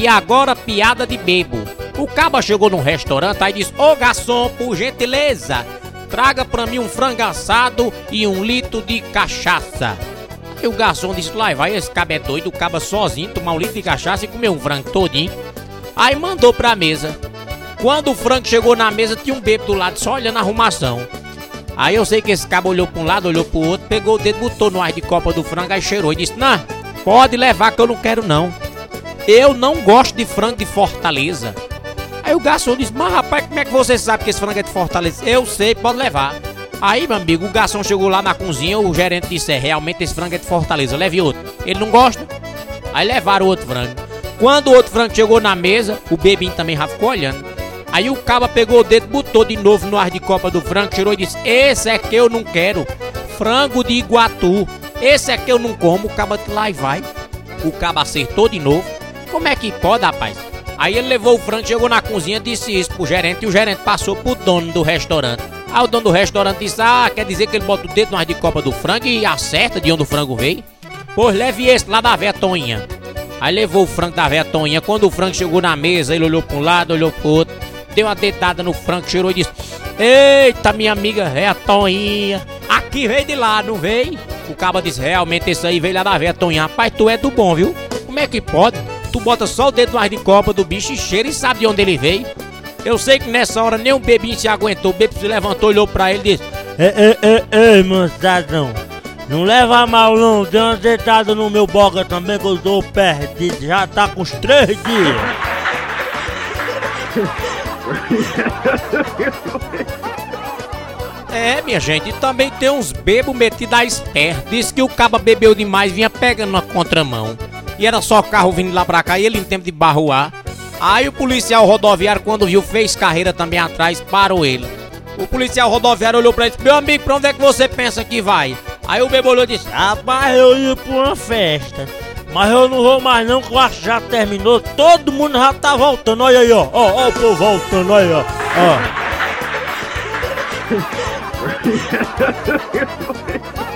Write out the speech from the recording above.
E agora, piada de bebo. O caba chegou num restaurante aí disse: ô garçom, por gentileza, traga pra mim um frango assado e 1 litro de cachaça. E o garçom disse: lá vai, esse caba é doido, o caba sozinho tomar 1 litro de cachaça e comer um frango todinho. Aí mandou pra mesa. Quando o frango chegou na mesa, tinha um bebo do lado só olhando a arrumação. Aí eu sei que esse caba olhou pra um lado, olhou pro outro, pegou o dedo, botou no ar de copa do frango, aí cheirou e disse: não, pode levar que eu não quero não. Eu não gosto de frango de Fortaleza. Aí o garçom disse: mas rapaz, como é que você sabe que esse frango é de Fortaleza? Eu sei, pode levar. Aí, meu amigo, o garçom chegou lá na cozinha, o gerente disse: realmente esse frango é de Fortaleza, leve outro. Ele não gosta. Aí levaram outro frango. Quando o outro frango chegou na mesa, o bebinho também já ficou olhando. Aí o caba pegou o dedo, botou de novo no ar de copa do frango, tirou e disse: esse é que eu não quero, frango de Iguatu. Esse é que eu não como. O caba lá e vai. O caba acertou de novo. Como é que pode, rapaz? Aí ele levou o frango, chegou na cozinha, disse isso pro gerente, e o gerente passou pro dono do restaurante. Aí o dono do restaurante disse: ah, quer dizer que ele bota o dedo no ar de copa do frango e acerta de onde o frango veio? Pois leve esse lá da véia Toninha. Aí levou o frango da véia Toninha. Quando o frango chegou na mesa, ele olhou pra um lado, olhou pro outro, deu uma dedada no frango, cheirou e disse: eita, minha amiga véia Toninha, aqui veio de lá, não veio? O caba disse: realmente esse aí veio lá da véia Toninha. Rapaz, tu é do bom, viu? Como é que pode? Tu bota só o dedo no ar de copa do bicho e cheira e sabe de onde ele veio. Eu sei que nessa hora nem um bebinho se aguentou. O bebê se levantou, olhou pra ele e disse: ei, meu cidadão, não leva mal não, dê uma dedada no meu boga também que eu dou perdido, já tá com uns 3 dias. É, minha gente, e também tem uns bebos metidos a esperto. Diz que o caba bebeu demais, vinha pegando na contramão. E era só carro vindo lá pra cá e ele em tempo de barroar. Aí o policial rodoviário, quando viu, fez carreira também atrás, parou ele. O policial rodoviário olhou pra ele e disse: meu amigo, pra onde é que você pensa que vai? Aí o bebo olhou e disse: rapaz, eu ia pra uma festa, mas eu não vou mais não, que eu acho que já terminou. Todo mundo já tá voltando, olha aí, ó o povo voltando, olha aí, ó.